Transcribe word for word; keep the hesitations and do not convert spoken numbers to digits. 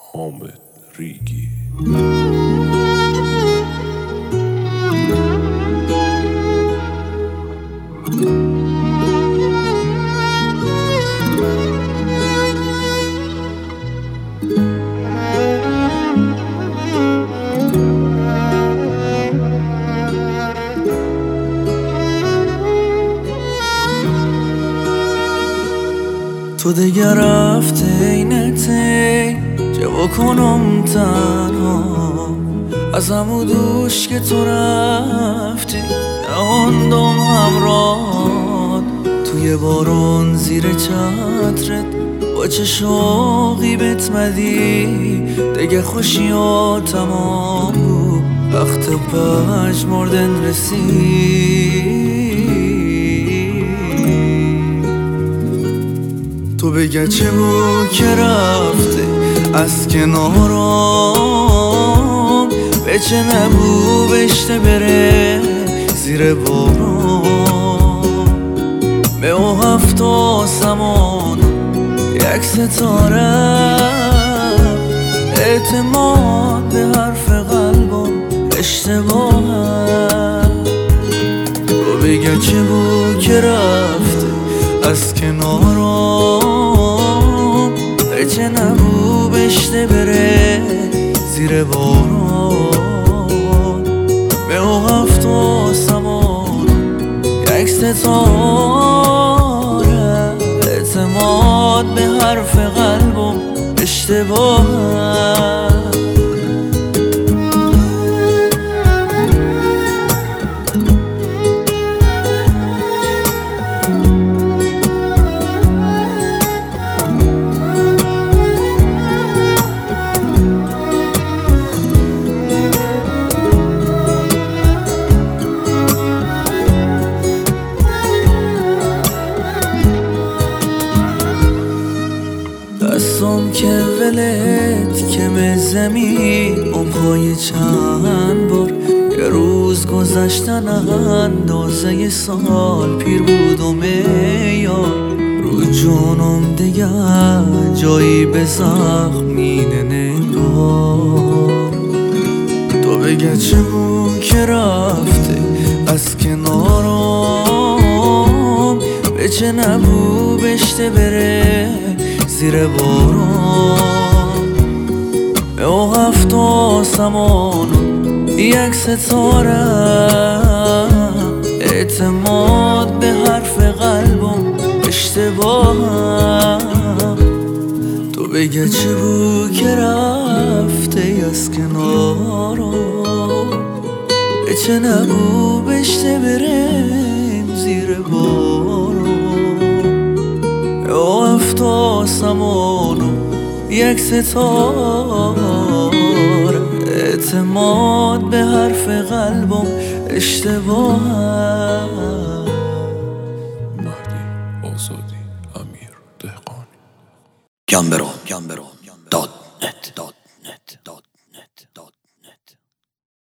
حامد ریگی. تو دیگه رفته اینته چه بکنم تنها از همو دوش که تو رفتی نماندم همراه توی بارون زیر چترت با چه شوقی بهت مدی دیگه خوشی ها تمام بود وقت پژمردن رسید تو بگه چه بود که رفته از کنارم به چه نبو بشته بره زیر باران به او هفت آسمان یک ستاره اعتماد به حرف قلبم اشتباهه تو بگه چه بود که رفته از کنارم به چه نبو بشته بره زیر باران به او هفت آسمان یک ستاره اعتماد به حرف قلبم اشتباهه دستم که ولت که به زمین امهای چند بار یه روز گذشتن اندازه سال پیر بودم یار رو جانم دیگه جایی به زخم مینه نگار تو بگه چه بود که رفته از کنارم به چه نبو بشته بره زیر باران به او هفت آسمان یک ستاره اعتماد به حرف قلبم اشتباهه تو بگه چه بود که رفته از کنارم به چه نبو بشته برم زیر باران او هفت آسمانو یک ستاره اعتماد به حرف قلبم اشتباهه. مهدی آزادی، امیر دهقانی. گم برام